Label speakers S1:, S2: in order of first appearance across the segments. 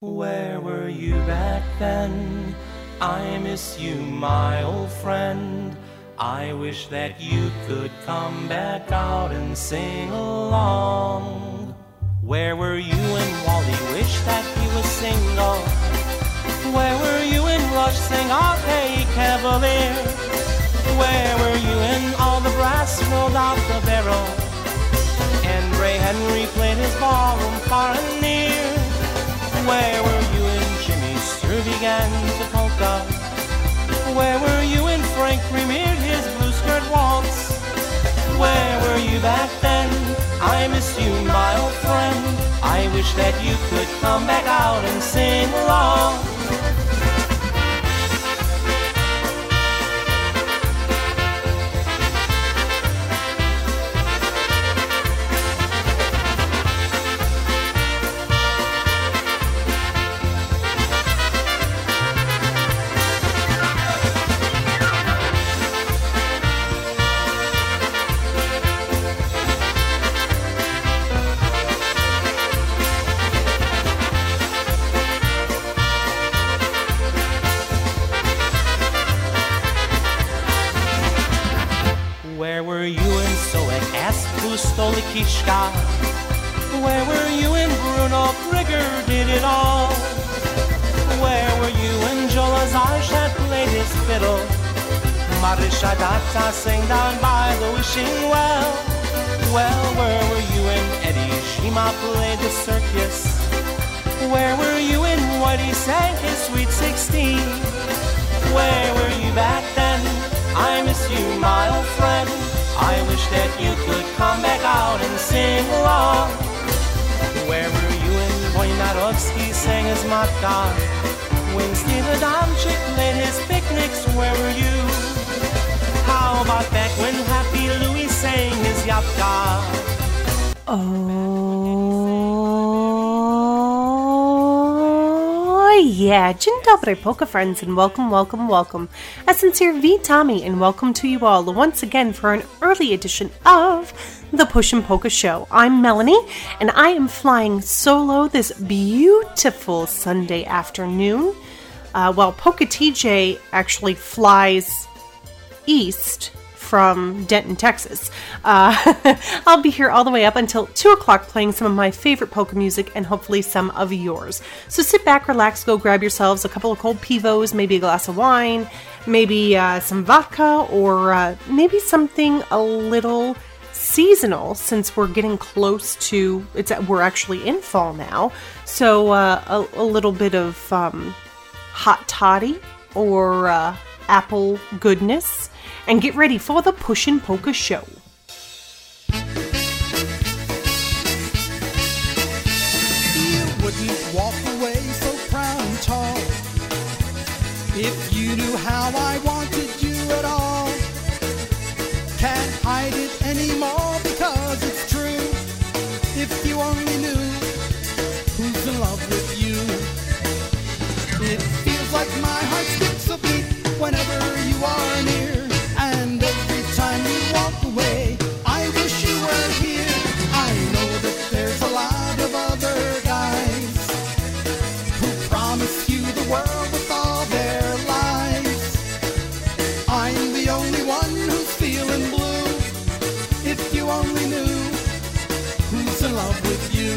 S1: Where were you back then? I miss you, my old friend. I wish that you could come back out and sing along. Where were you when Wally wished that he was single? Where were you when Rush sang "Oh Hey Cavalier"? Where were you when all the brass rolled out the barrel and Ray Henry played his ballroom far and near? Where were you when Jimmy Sturr began to polka? Where were you when Frank premiered his blue skirt waltz? Where were you back then? I miss you, my old friend. I wish that you could come back out and sing along. Where were you when Soek asked who stole the Kishka? Where were you when Bruno Krieger did it all? Where were you when Joe Lazarch had played his fiddle? Marisha Data sang down by the wishing well. Well, where were you when Eddie Shima played the circus? Where were you when Whitey sang his Sweet 16? Where were you back then? I miss you, my old friend. I wish that you could come back out and sing along. Where were you when Wojnarowski sang his Matka? When Steve Adamczyk played his picnics, where were you? How about back when Happy Louie sang his Yapka?
S2: Oh yeah, Dzień dobry, polka friends, and welcome. A sincere V Tommy, and welcome to you all once again for an early edition of the Pushin' Polka Show. I'm Melanie, and I am flying solo this beautiful Sunday afternoon, while Polka TJ actually flies east from Denton, Texas. I'll be here all the way up until 2 o'clock playing some of my favorite polka music and hopefully some of yours. So sit back, relax, go grab yourselves a couple of cold pivos, maybe a glass of wine, maybe some vodka, or maybe something a little seasonal since we're getting close to, we're actually in fall now. So a little bit of hot toddy or apple goodness. And get ready for the Pushin' Polka Show.
S3: You wouldn't walk away so proud and tall if you knew how I wanted you at all. Can't hide it anymore because it's true. If you only knew who's in love with you. It feels like my heart skips a beat whenever you are near. And every time you walk away, I wish you were here. I know that there's a lot of other guys who promise you the world with all their lies. I'm the only one who's feeling blue. If you only knew who's in love with you.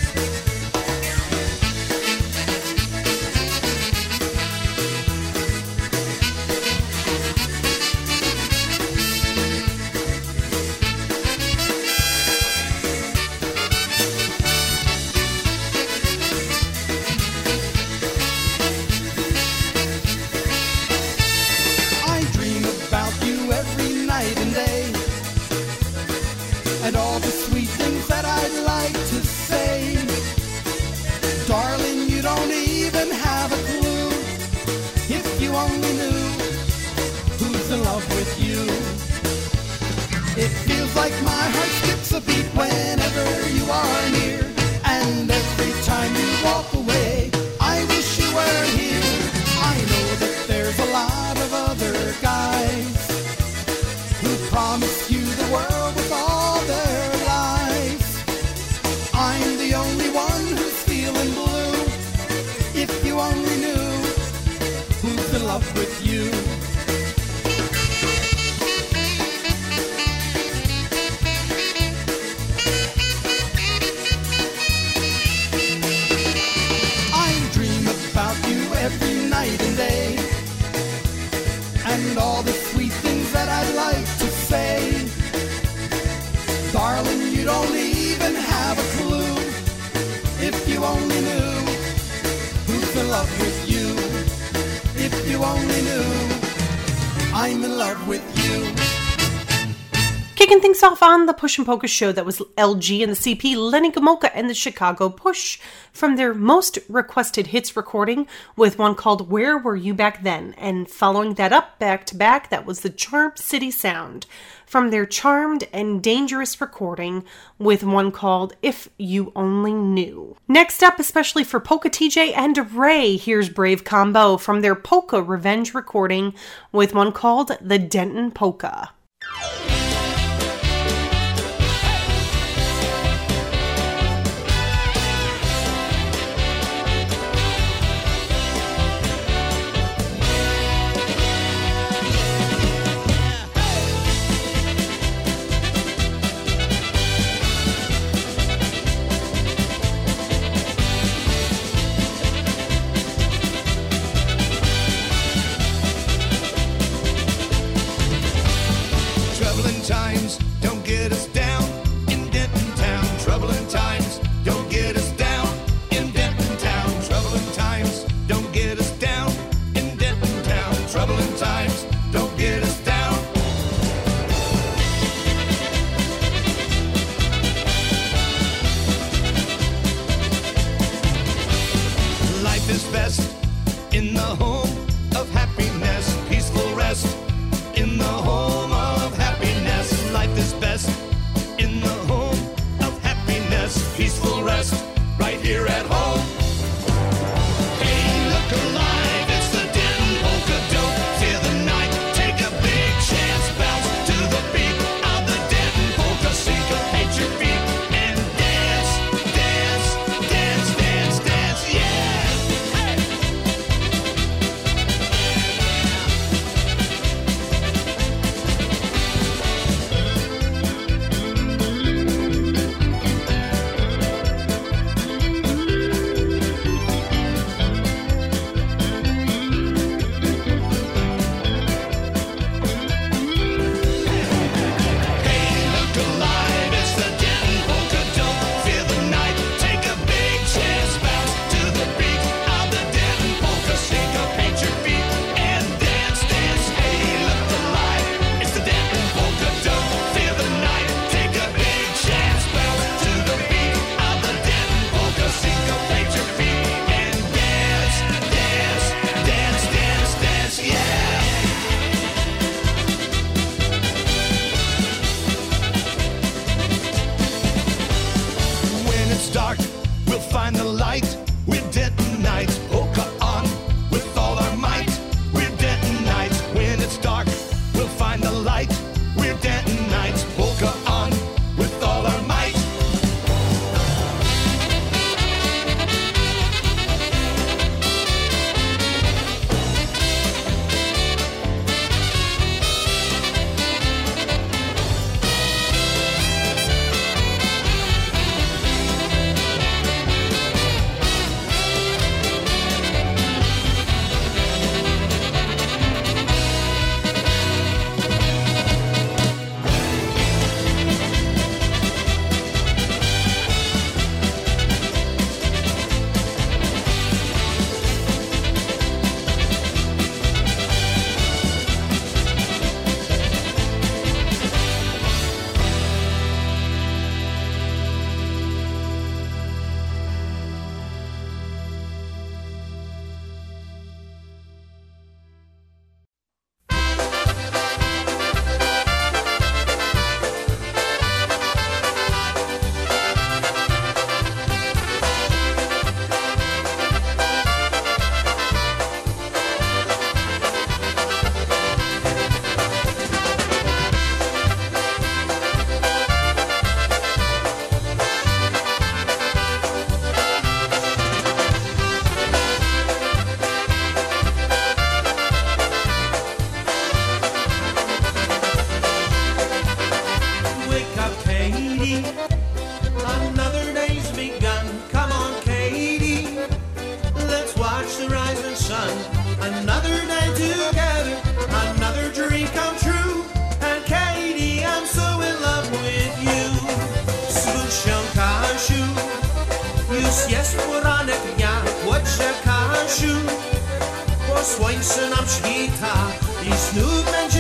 S3: And all the sweet things that I'd like to say. Darling, you don't even have a clue. If you only knew who's in love with you. It feels like my heart skips a beat whenever you are near. And every time you walk away, I wish you were here. I know that there's a lot of other guys who promise you the world with all their lives. I'm the only one who's feeling blue. I'm in love with you.
S2: Kicking things off on the Push and Polka show, that was LG and the CP, Lenny Gomulka and the Chicago Push from their most requested hits recording with one called Where Were You Back Then? And following that up back to back, that was the Charm City Sound from their Charmed and Dangerous recording with one called If You Only Knew. Next up, especially for Polka TJ and Ray, here's Brave Combo from their Polka Revenge recording with one called The Denton Polka.
S4: Times don't get us down in Denton Town. Troubling times don't get us down in Denton Town. Troubling times don't get us down in Denton Town. Troubling times don't get us down. Life is best in the home of happiness, peaceful rest in the home of happiness. Life is best in the home of happiness, peaceful rest right here at home. Hey, look alive, it's the Denton Polka. Don't fear the night, take a big chance, bounce to the beat of the Denton Polka. Syncopate your feet and dance, dance, dance, dance, dance, yeah. Hey. Dark, we'll find the light. We're Dentonites, polka on with all our might. We're Dentonites. When it's dark, we'll find the light. We're Dentonites, polka on with all our might.
S5: Słońce nam świta i znów będzie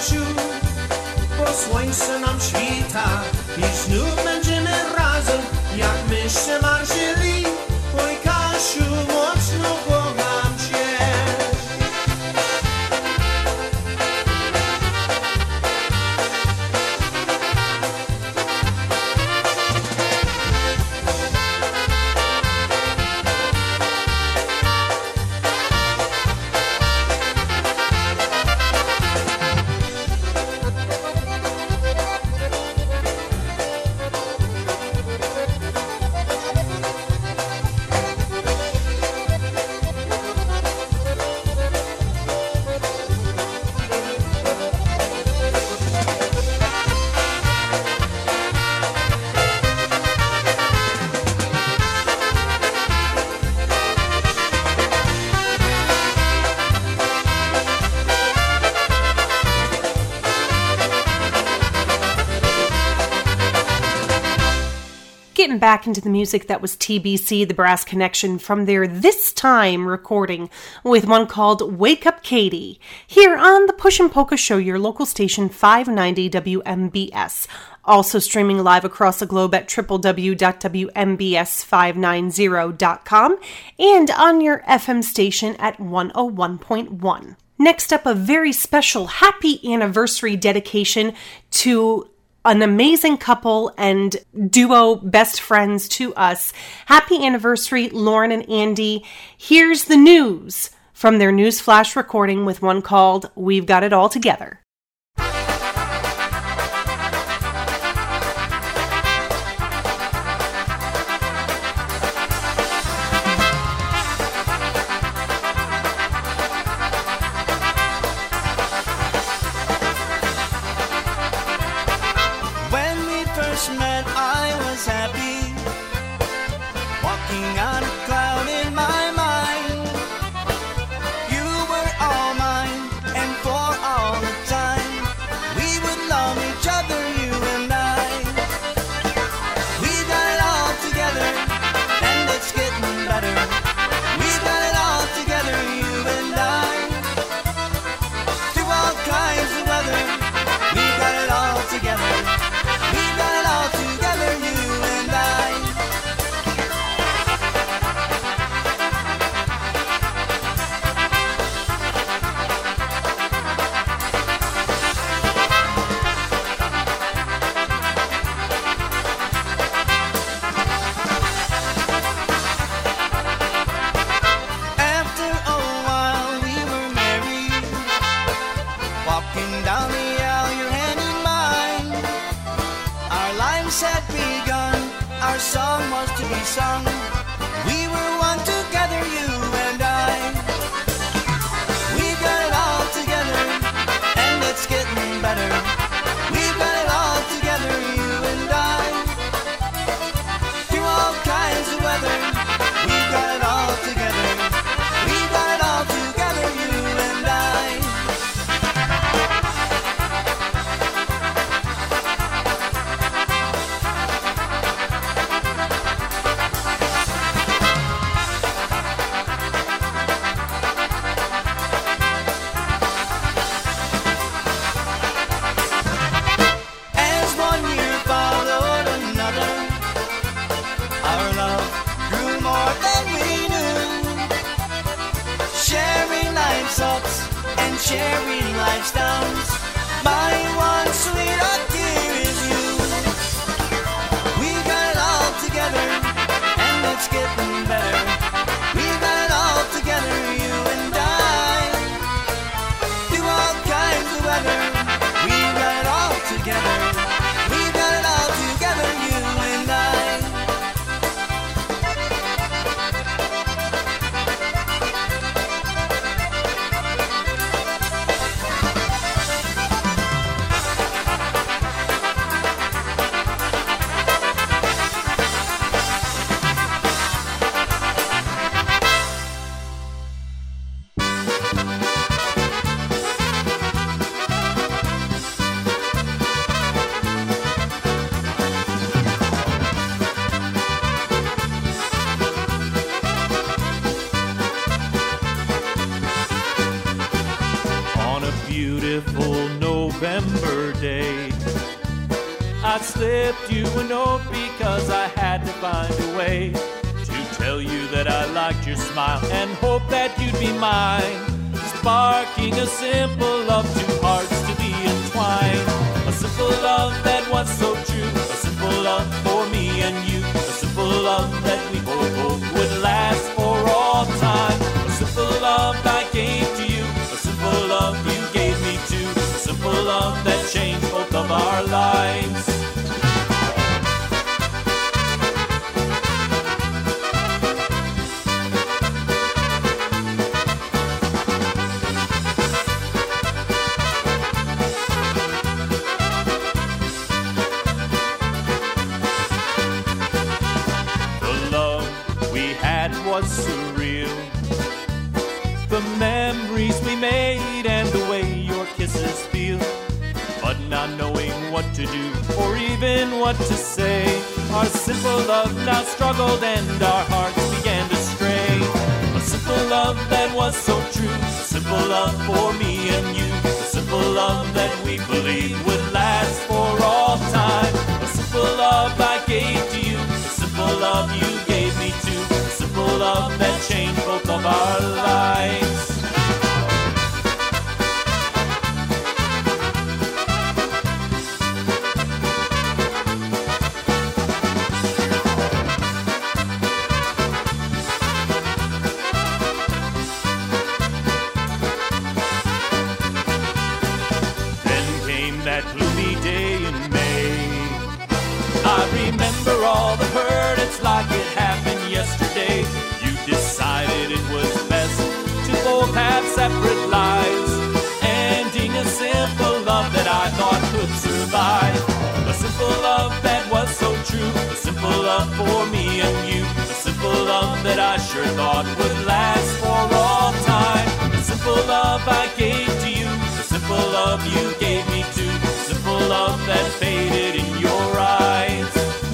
S5: Kasiu, bo słońce nam świta i znów będziemy razem, jak myście marzyli. Oj Kasiu, mocno kocham cię.
S2: Getting back into the music, that was TBC, the Brass Connection, from their This Time recording with one called Wake Up Katie, here on the Push and Polka Show, your local station 590 WMBS. Also streaming live across the globe at www.wmbs590.com and on your FM station at 101.1. Next up, a very special happy anniversary dedication to an amazing couple and duo best friends to us. Happy anniversary, Lauren and Andy. Here's the news from their news flash recording with one called We've Got It All Together.
S4: Met, I was happy, walking on a cloud in my mind. You were all mine, and for all the time, we would love each other, you and I. We got it all together, and it's getting better. We got it all together, you and I. Through all kinds of weather, we got it all together. We got it all together, you and I. After a while we were married, walking down the aisle, your hand in mine. Our lives had begun, our song was to be sung. We were one together, you and I. We got it all together, and it's getting better. We got it all together, you and I. Through all kinds of weather, we got it all together. We got it all together, you and I. As one year followed another, our love grew more than we knew. Sharing life's ups and sharing life's downs. My one sweetheart, dear, is you. We got it all together, and it's getting better. We got it all together, you and I. Through all kinds of weather, we got it all together. We got it all together, you and I.
S1: December day. I slipped you a note because I had to find a way to tell you that I liked your smile and hope that you'd be mine, sparking a simple love, two hearts to be entwined. A simple love that was so true, a simple love for me and you, a simple love that we both would last for all time. A simple love I gave to you, a simple love you gave me too, a simple love that changed both of our lives. Was surreal. The memories we made and the way your kisses feel, but not knowing what to do or even what to say. Our simple love now struggled and our hearts began to stray. A simple love that was so true, a simple love for me and you, a simple love that we believed would last for all time. A simple love I gave to you, a simple love you gave me too, love that changed both of our lives. Then came that gloomy day in May. I remember all the hurt, it's like it happened yesterday. Decided it was best to both have separate lives, ending a simple love that I thought could survive. A simple love that was so true, a simple love for me and you, a simple love that I sure thought would last for all time. A simple love I gave to you, a simple love you gave me too, a simple love that faded in your eyes.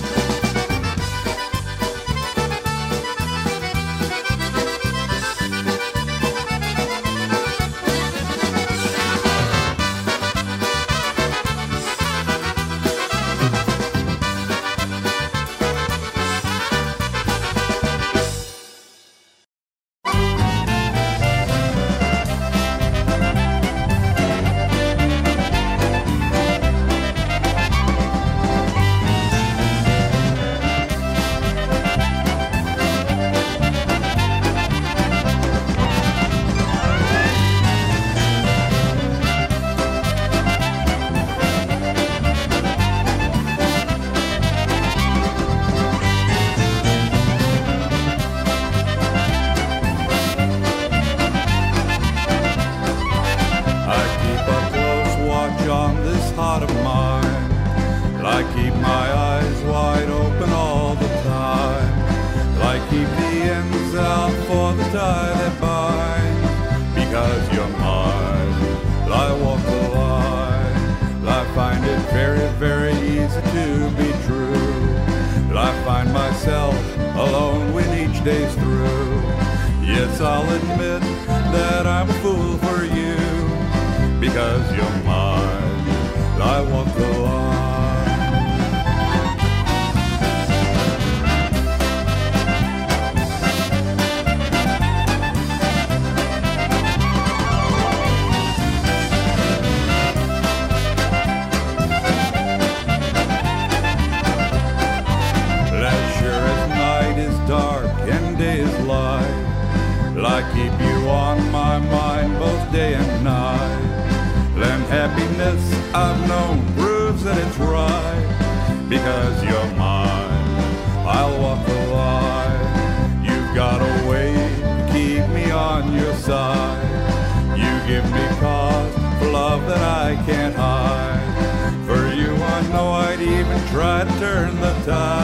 S6: Try to turn the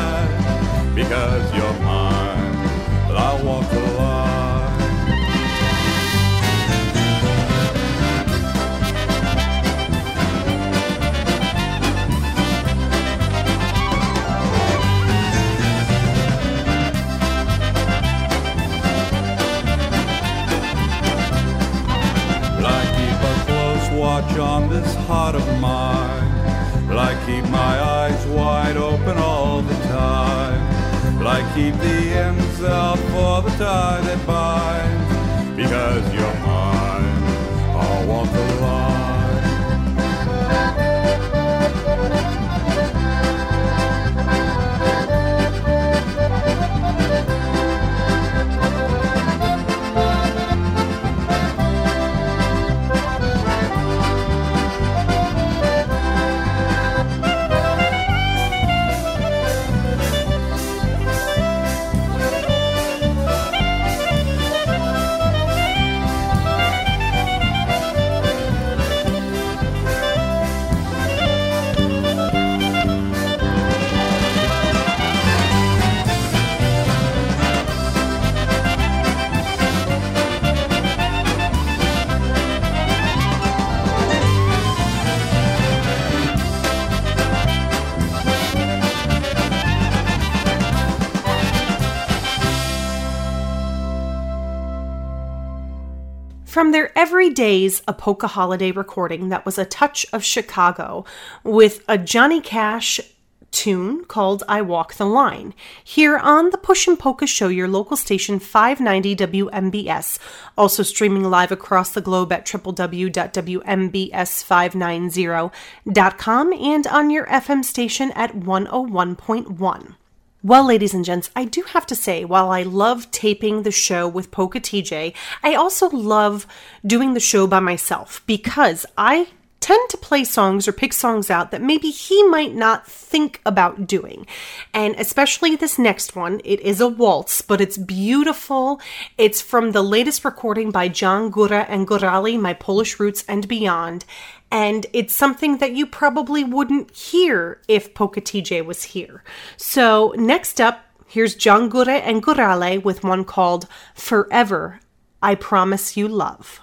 S6: tide, because you're mine, I'll walk the line. heart of mine. Will I keep my eyes wide open all the time? Will I keep the ends out for the tie that binds? Because you're mine, I'll walk the line.
S2: From their Everyday's a Polka Holiday recording that was a touch of Chicago with a Johnny Cash tune called I Walk the Line. Here on the Pushin' Polka Show, your local station 590 WMBS, also streaming live across the globe at www.wmbs590.com and on your FM station at 101.1. Well, ladies and gents, I do have to say, while I love taping the show with Polka TJ, I also love doing the show by myself because I tend to play songs or pick songs out that maybe he might not think about doing. And especially this next one, it is a waltz, but it's beautiful. It's from the latest recording by John Góra and Górale, My Polish Roots and Beyond. And it's something that you probably wouldn't hear if Polka TJ was here. So next up, here's John Góra and Górale with one called Forever, I Promise You Love.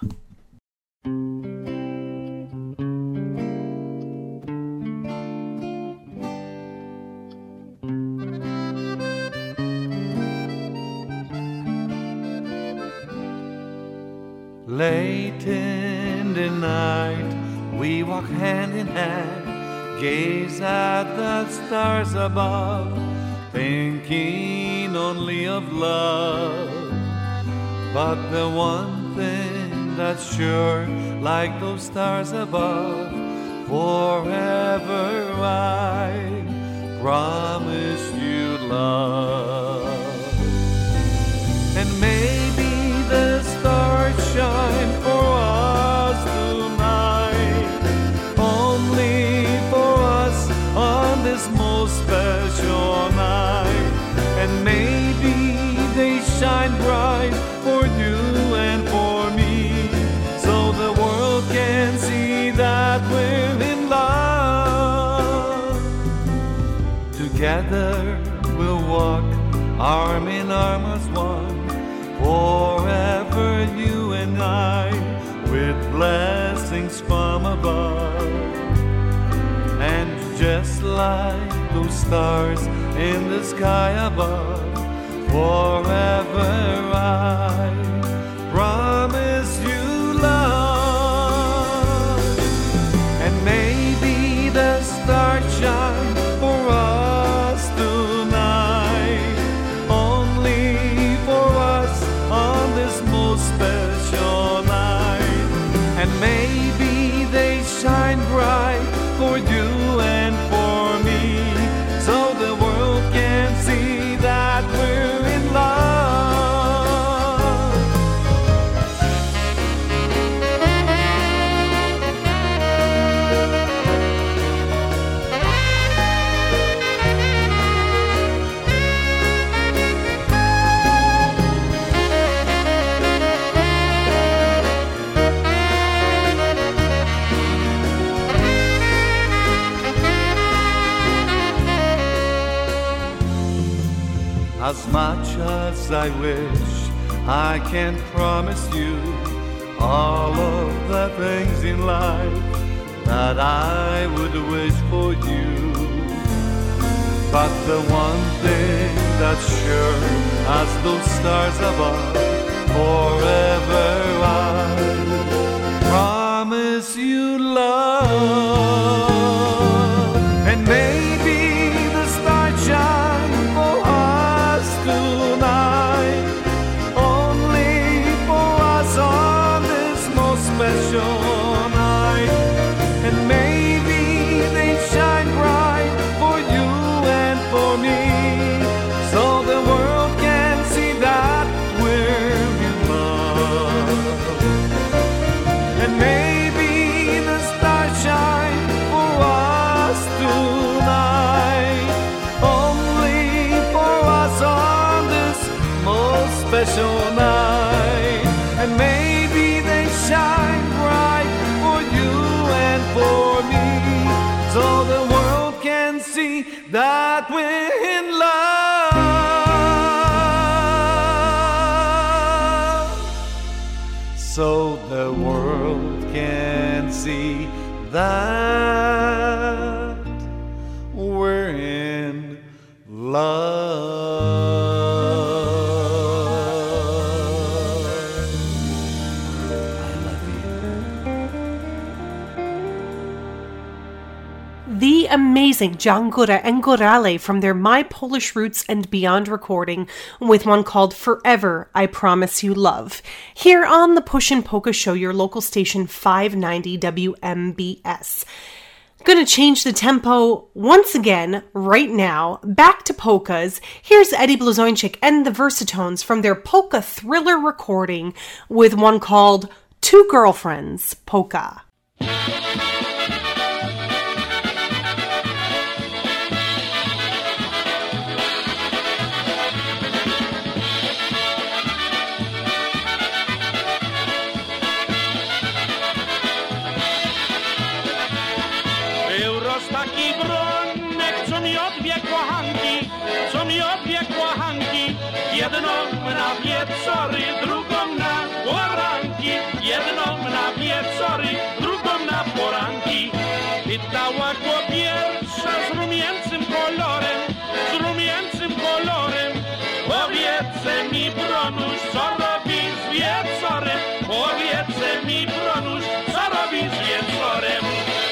S7: Late in the night, we walk hand in hand, gaze at the stars above, thinking only of love. But the one thing that's sure, like those stars above, forever I promise you love. And maybe the stars shine for us tonight, only for us on this most special night. And maybe they shine bright for you and for me, so the world can see that we're in love. Together we'll walk arm in arm as one, forever you and I, with blessings from above. And just like those stars in the sky above, forever I promise you love. And maybe the stars shine for us tonight, only for us on this most special night. And maybe they shine bright for you and for me, so the world can see that we're in love. As much as I wish, I can't promise you all of the things in life that I would wish for you. But the one thing that's sure, as those stars above, forever I promise promise you love. And maybe the stars shine for us tonight, only for us on this most special night. And maybe they shine bright for you and for me, so the world can see that we're in love. And maybe the stars shine for us tonight, only for us on this most special night. And maybe they shine bright for you and for me, so the world can see that we're in love. So the world can see that we're in love. I love you.
S2: The amazing John Góra and Górale from their My Polish Roots and Beyond recording with one called Forever, I Promise You Love, here on the Pushin' Polka Show, your local station 590 WMBS. Gonna change the tempo once again right now, back to polkas. Here's Eddie Blazonczyk and the Versatones from their Polka Thriller recording with one called Two Girlfriends Polka.
S1: Był roz taki bronek, co mi odwie kochanki, jedną na wieczory, drugą na poranki, jedną na wieczory, drugą na poranki. Pytała go pierwsza z rumieńcym kolorem, powiedzcie mi, Bronuś, co robi z wieczorem, powiedzcie mi, Bronuś, co robi z wieczorem.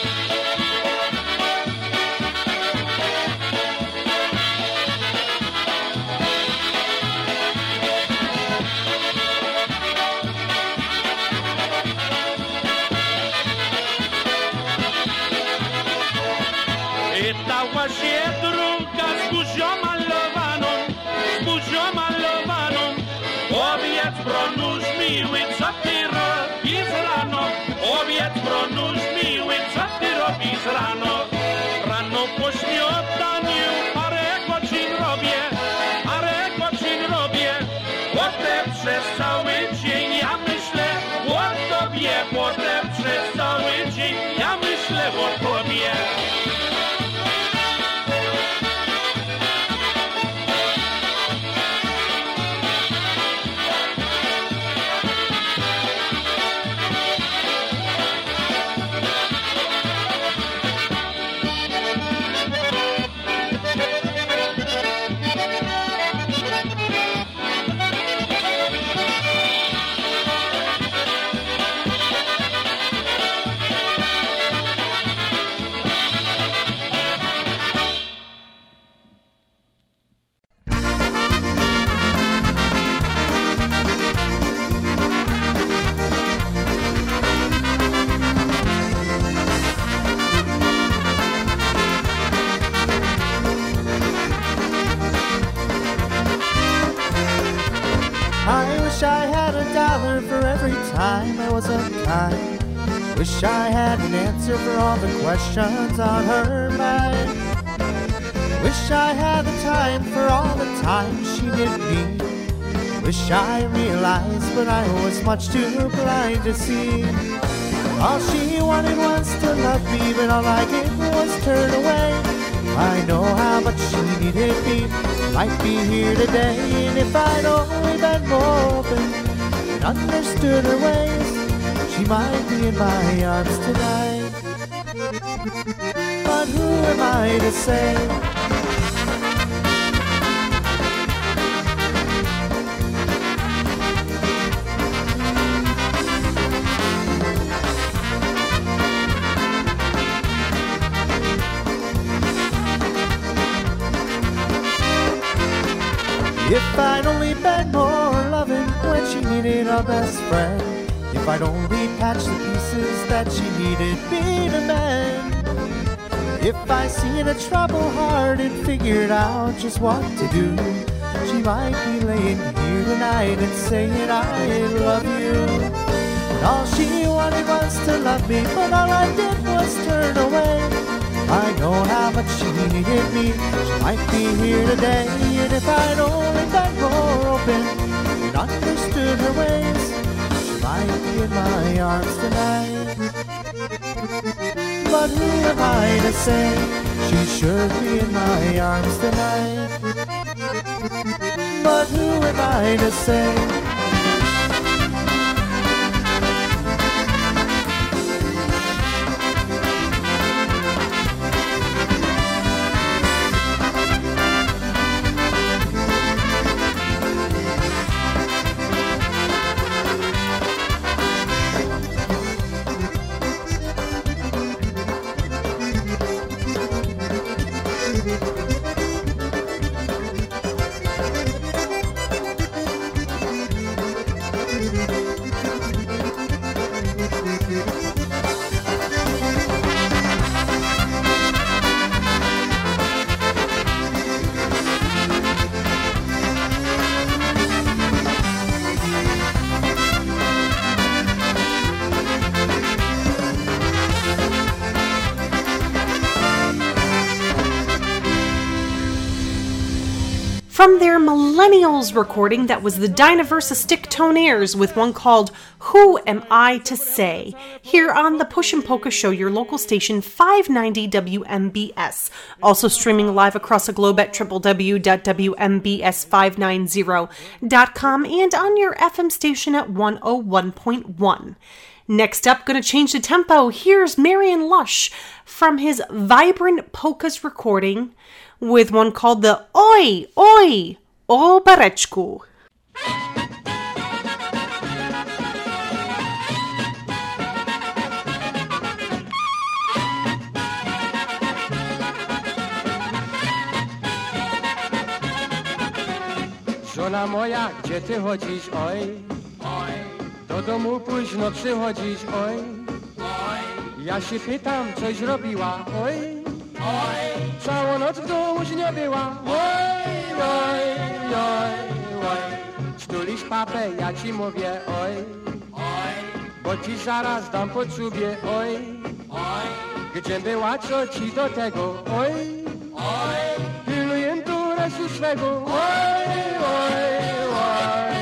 S1: Pytała się druga z buzią malowaną, powiedz, Bronuś miły, co ty robisz rano, powiedz, Bronuś miły, co ty robisz rano. Rano po śniadaniu parę godzin robię, potem przez cały dzień ja myślę o tobie, potem przez cały dzień ja myślę o tobie.
S8: time I was unkind. Wish I had an answer for all the questions on her mind. Wish I had the time for all the time she didn't need. Wish I realized, but I was much too blind to see. All she wanted was to love me, but all I did was turn away. I know how much she needed me, might be here today. And if I'd only been more open and understood her ways, she might be in my arms tonight. But who am I to say? been more loving when she needed a best friend. If I'd only patched the pieces that she needed me to mend. If I seen a troubled heart and figured out just what to do, she might be laying here tonight and saying I love you. And all she wanted was to love me, but all I did was turn away. I know how much she needed me. She might be here today, and if I'd only been more open and understood her ways, she might be in my arms tonight. But who am I to say she should be in my arms tonight? But who am I to say?
S2: From their Millennials recording, that was the Dynaversa Sticktonaires with one called Who Am I to Say? Here on the Pushin' Polka Show, your local station 590 WMBS. Also streaming live across the globe at www.wmbs590.com and on your FM station at 101.1. Next up, going to change the tempo. Here's Marion Lush from his Vibrant Polkas recording with one called the Oj, Oj, O Bareczku.
S9: Żona moja, gdzie ty chodzisz, oj? Oj. Do domu późno przychodzisz, oj? Oj. Ja się pytam, coś robiła, oj? Oj. Całą noc w domu nie była, oj, oj, oj, oj. Stulisz papę, ja ci mówię, oj, oj. Bo ci zaraz dam po czubie, oj, oj. Gdzie była, co ci do tego, oj, oj. Pilnuję interesu swego, oj, oj, oj, oj.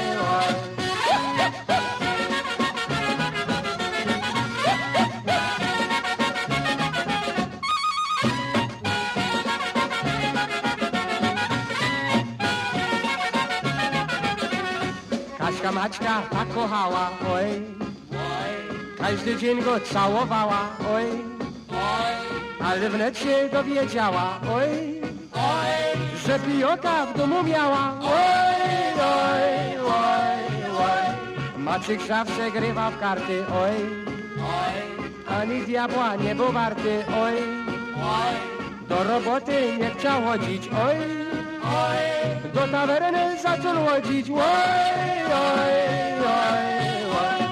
S9: Kaśka Maćka tak kochała, oj, oj. Każdy dzień go całowała, oj, oj. Ale wnet się dowiedziała, oj, oj. Że pijota w domu miała, oj, oj, oj, oj. Maciek zawsze grywa w karty, oj, oj. Ani diabła nie był warty, oj, oj. Do roboty nie chciał chodzić, oj, oj. Do tawerny zaczął chodzić, oj, oj, oj, oj.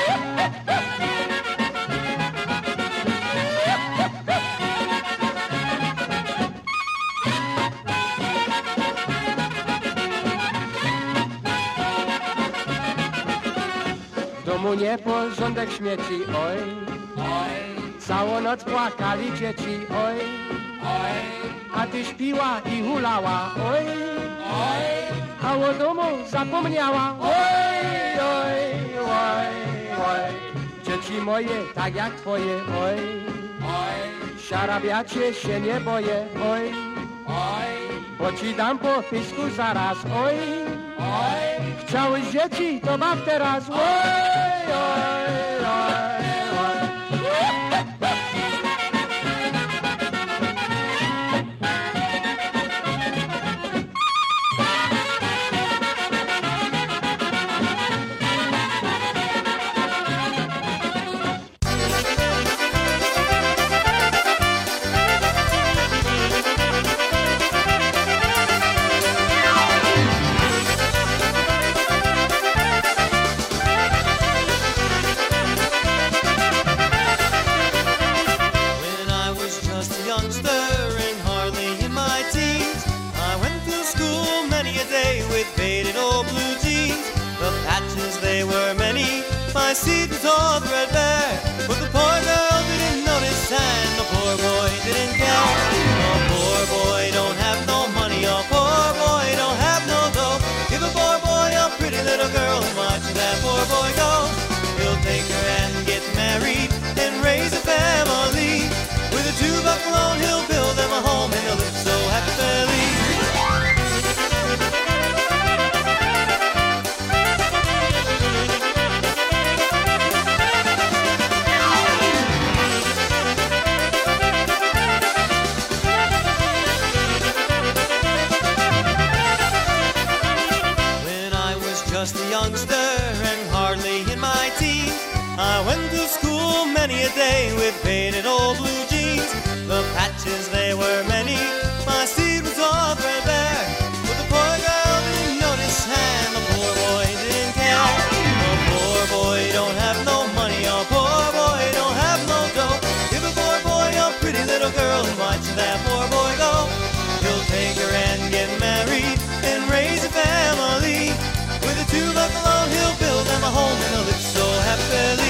S9: W domu nieporządek śmieci, oj, oj. Całą noc płakali dzieci, oj, oj. A ty śpiła i hulała, oj, oj. A o domu zapomniała, oj, oj, oj, oj. Dzieci moje, tak jak twoje, oj, oj. Szarabiacie się nie boję, oj, oj. Bo ci dam po pisku zaraz, oj, oj. Chciałeś dzieci, to baw teraz, oj, oj, oj, oj.
S5: all threadbare, but the poor girl didn't notice and the poor boy didn't care. A poor boy don't have no money, a poor boy don't have no dough. Give a poor boy a pretty little girl and watch that poor boy go. He'll take her and get married and raise a family. With a $2 loan he'll build them a home and he'll live so happily. Just a youngster and hardly in my teens, I went to school many a day with faded old blue jeans. The patches, they were many, my seed was all threadbare, but the poor girl didn't notice and the poor boy didn't care. The poor boy don't have no money, a poor boy don't have no dough. Give a poor boy a pretty little girl and watch that poor boy go. He'll take her and get married and raise a family. With a $2 loan he'll build them a home and he'll live so happily.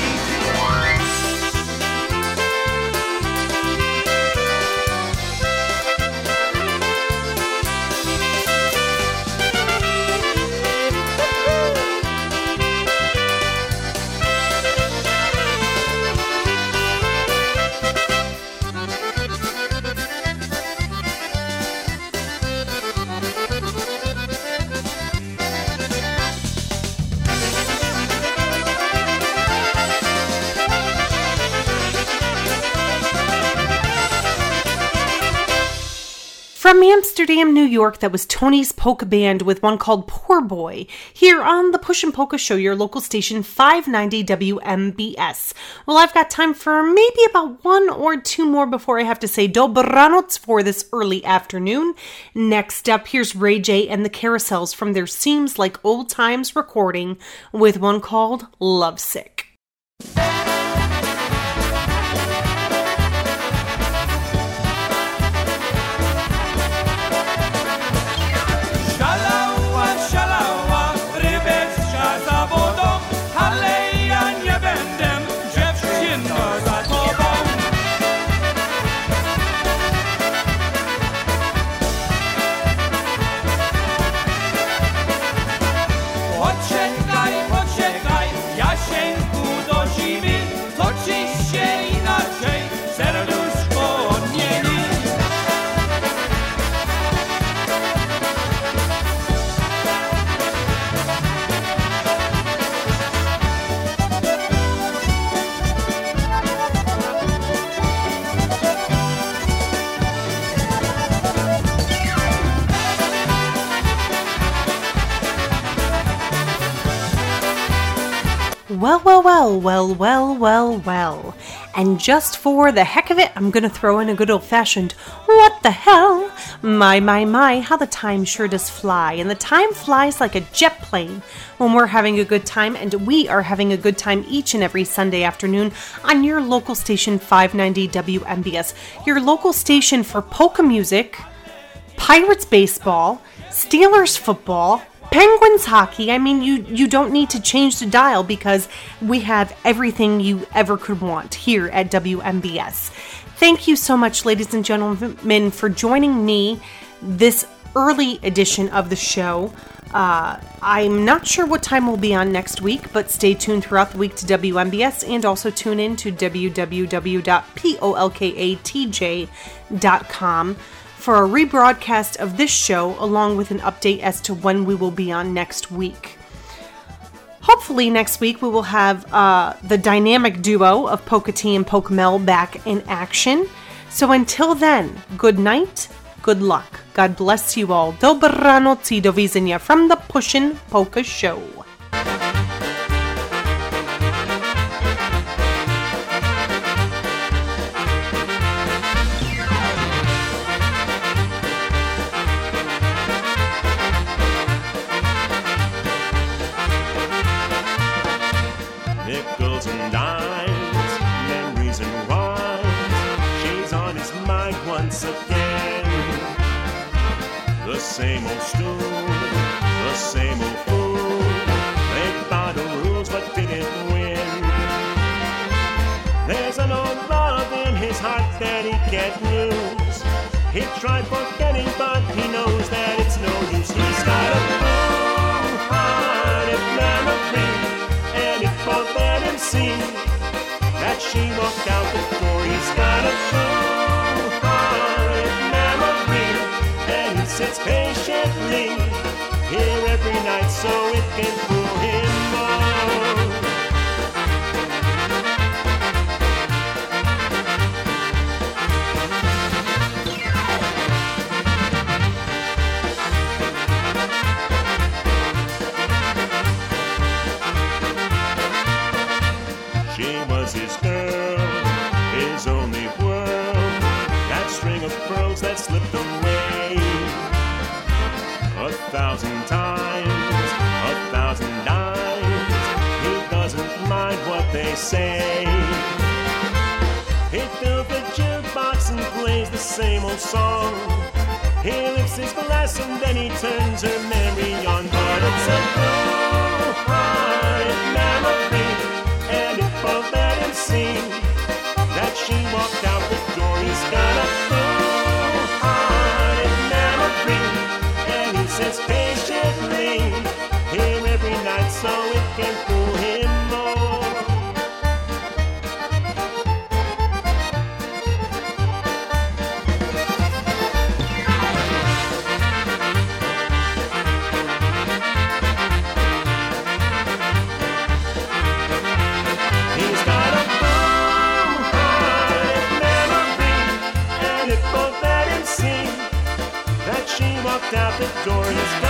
S2: From Amsterdam, New York, that was Tony's Polka Band with one called Poor Boy, here on the Push and Polka Show, your local station 590 WMBS. Well, I've got time for maybe about one or two more before I have to say dobranoc for this early afternoon. Next up, here's Ray J and the Carousels from their Seems Like Old Times recording with one called Lovesick. Well. And just for the heck of it, I'm going to throw in a good old-fashioned, what the hell? My, how the time sure does fly. And the time flies like a jet plane when we're having a good time, and we are having a good time each and every Sunday afternoon on your local station 590 WMBS, your local station for polka music, Pirates baseball, Steelers football, Penguins hockey. I mean, you don't need to change the dial because we have everything you ever could want here at WMBS. Thank you so much, ladies and gentlemen, for joining me this early edition of the show. I'm not sure what time we'll be on next week, but stay tuned throughout the week to WMBS and also tune in to www.polkatj.com for a rebroadcast of this show, along with an update as to when we will be on next week. Hopefully next week we will have the dynamic duo of Polka T and Polka Mel back in action. So until then, good night, good luck. God bless you all. Dobranoc i do widzenia from the Pushin' Polka Show.
S10: The same old stew, the same old food. Played by the rules but didn't win. blues. He tried forgetting, but he knows that it's no use. He's got a blue-hearted memory, and it won't let him see that she walked out the door. He's got a blue-hearted memory, and he sits patiently here every night so it can fool him more. She was his girl, his only world, that string of pearls that slipped away 1,000 times, 1,000 dimes. He doesn't mind what they say. He fills the jukebox and plays the same old song. He lifts his glass and then he turns her memory on. But it's a blue-hearted memory, and it won't let him see that she walked out the door. He's got a blue-hearted memory, and he sits patiently here every night so it can fool him more. He's got a blue-hearted memory, and it won't let him see that she walked out the door. He's got